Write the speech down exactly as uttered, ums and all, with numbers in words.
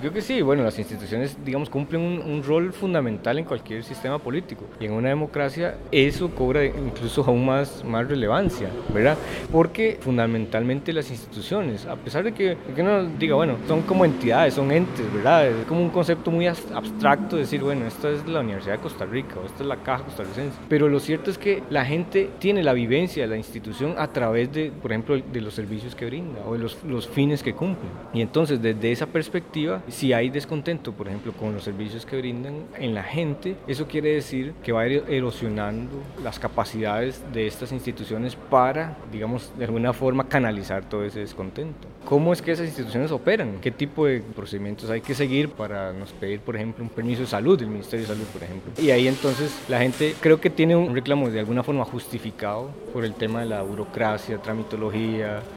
creo que sí. Bueno, las instituciones, digamos, cumplen un, un rol fundamental en cualquier sistema político. Y en una democracia eso cobra incluso aún más, más relevancia, ¿verdad? Porque fundamentalmente las instituciones, a pesar de que, que uno diga, bueno, son como entidades, son entes, ¿verdad? Es como un concepto muy abstracto decir, bueno, esta es la Universidad de Costa Rica o esta es la Caja Costarricense. Pero lo cierto es que la gente tiene la vivencia de la institución a través de, por ejemplo, de los servicios que brinda o de los, los fines que cumplen. Y entonces, desde esa perspectiva, si hay descontento, por ejemplo, con los servicios que brindan en la gente, eso quiere decir que va a ir erosionando las capacidades de estas instituciones para, digamos, de alguna forma canalizar todo ese descontento. ¿Cómo es que esas instituciones operan? ¿Qué tipo de procedimientos hay que seguir para nos pedir, por ejemplo, un permiso de salud, del Ministerio de Salud, por ejemplo? Y ahí entonces la gente creo que tiene un reclamo de alguna forma justificado por el tema de la burocracia, tramitología,